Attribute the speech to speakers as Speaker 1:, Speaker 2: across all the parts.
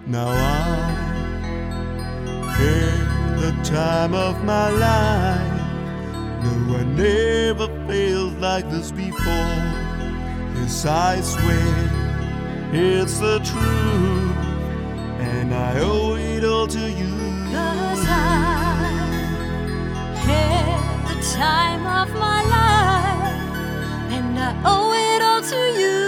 Speaker 1: Now I had the time of my life. No, I never felt like this before. Yes, I swear it's the truth, and I owe it all to you.
Speaker 2: 'Cause I had the time of my life, and I owe it all to you.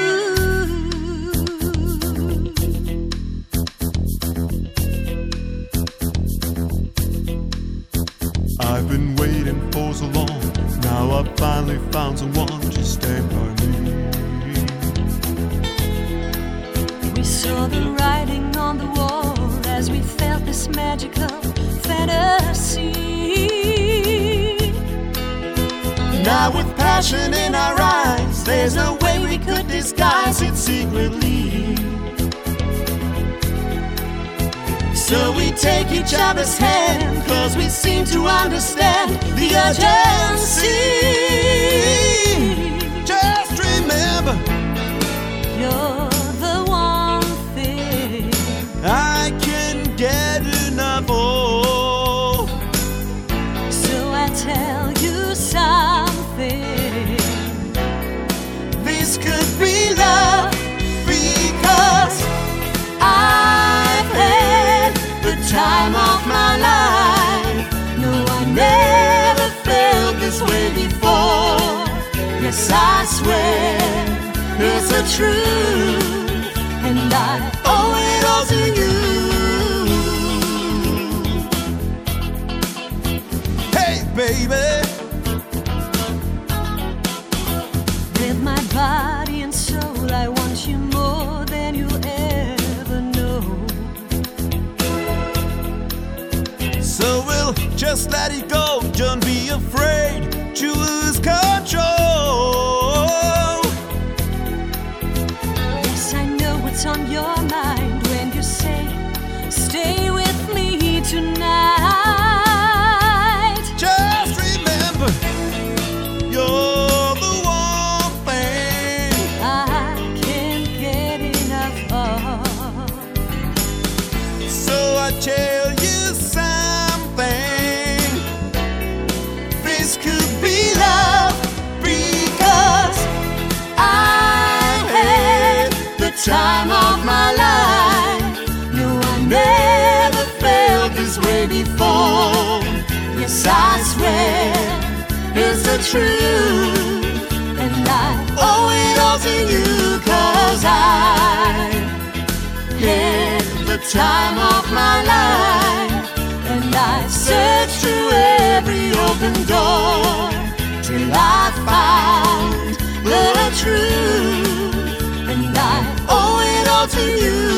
Speaker 1: I've been waiting for so long. Now I finally found someone to stand by me.
Speaker 2: We saw the writing on the wall as we felt this magical fantasy.
Speaker 1: Now with passion in our eyes, there's no way we could disguise it secretly. So we take each other's hand, 'cause we seem to understand the urgency. Just remember,
Speaker 2: You're the one thing
Speaker 1: I can't get enough of.
Speaker 2: So I tell you something.
Speaker 1: This could be love, because I've had the time of my life.
Speaker 2: No, I never felt this way before.
Speaker 1: Yes, I swear it's the truth,
Speaker 2: And I
Speaker 1: owe it all to you. Hey, baby,
Speaker 2: with my body and soul, I want you more than you'll ever know.
Speaker 1: so we'll just let it go. Don't be afraid to lose control.
Speaker 2: Yes, I know what's on your mind when you say, stay with me tonight.
Speaker 1: Just remember, you're the one thing
Speaker 2: I can't get enough of.
Speaker 1: So I tell you something. This could be love, because I've had the time of my life.
Speaker 2: No, I
Speaker 1: Never felt this way before. Yes, I swear it's the truth,
Speaker 2: and I
Speaker 1: owe it all to you. 'Cause I had the time of my life,
Speaker 2: and I
Speaker 1: searched through every open door till I found the truth,
Speaker 2: and I
Speaker 1: owe it all to you.